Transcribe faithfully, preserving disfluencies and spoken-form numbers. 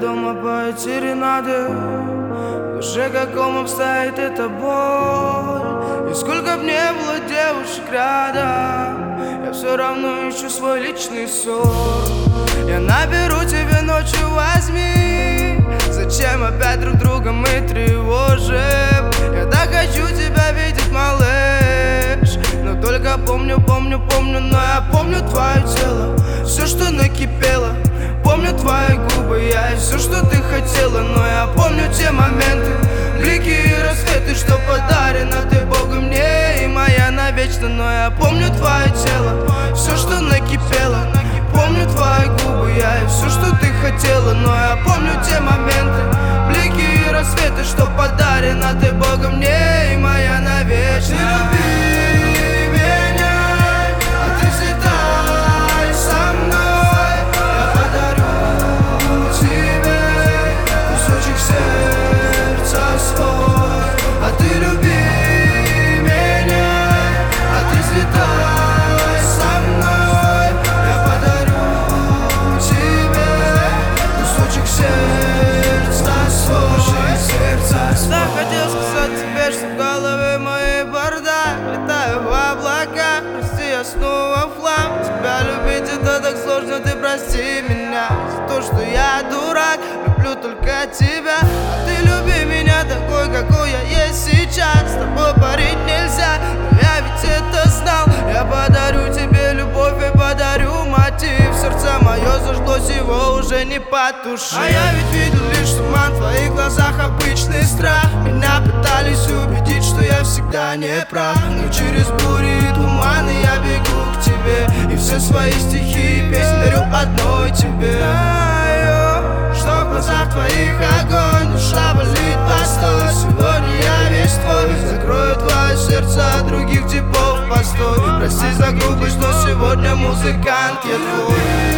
дома поют серенады. В душе каком обстоит эта боль. И сколько б не было девушек рядом, я все равно ищу свой личный сон. Я наберу тебе ночью, возьми. Зачем опять друг друга мы тревожим? Я так хочу тебя видеть, малыш. Но только помню, помню, помню, но я помню твое тело, все, что накипело. Помню твои губы, я и все, что ты хотела. Но я помню те моменты, блики и рассветы, что подарено ты Богом мне и моя навечно. Но я помню твое тело, все, что накипело. Помню твои губы, я и все, что ты хотела. Но я помню те моменты, блики и рассветы, что подарено ты Богом мне и моя навечно. Люби меня, а ты взлетай со мной. Я подарю тебе кусочек сердца свой. А ты люби меня, а ты взлетай со мной. Я подарю тебе кусочек сердца свой. Всегда хотел сказать тебе, что в голове моей бардак. Летаю в облака, прости, я снова в хлам. Тебя любить это так сложно, ты прости меня за то, что я дурак. Люблю только тебя, а ты люби меня такой, какой я есть сейчас. С тобой парить нельзя, но я ведь это знал. Я подарю тебе любовь и подарю мотив. Сердце мое зажглось, его уже не потушить. А я ведь видел лишь туман в твоих глазах, обычный страх. Меня пытались убедить, что я всегда не прав. Но через бури и туманы я бегу к тебе, и все свои стихи и песни дарю одной тебе. Знаю, что в глазах твоих огонь, душа болит, постой. Сегодня я весь твой, закрою твое сердце от других типов, постой. Прости за грубость, но сегодня музыкант я твой.